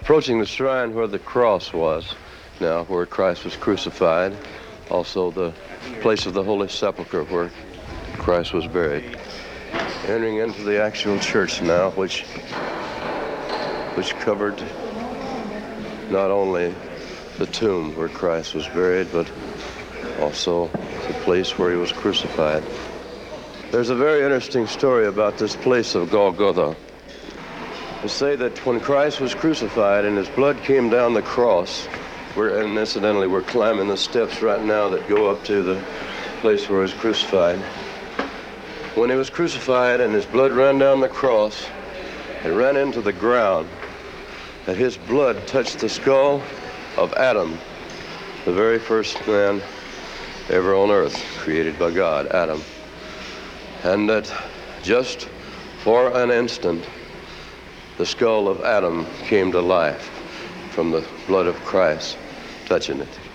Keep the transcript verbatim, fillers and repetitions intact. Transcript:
approaching the shrine where the cross was, now where Christ was crucified, also the place of the Holy Sepulchre where Christ was buried. Entering into the actual church now, which which covered not only the tomb where Christ was buried, but also the place where he was crucified. There's a very interesting story about this place of Golgotha. They say that when Christ was crucified and his blood came down the cross, we're, and incidentally we're climbing the steps right now that go up to the place where he was crucified. When he was crucified and his blood ran down the cross, it ran into the ground, that his blood touched the skull of Adam, the very first man ever on earth, created by God, Adam. And that just for an instant, the skull of Adam came to life from the blood of Christ touching it.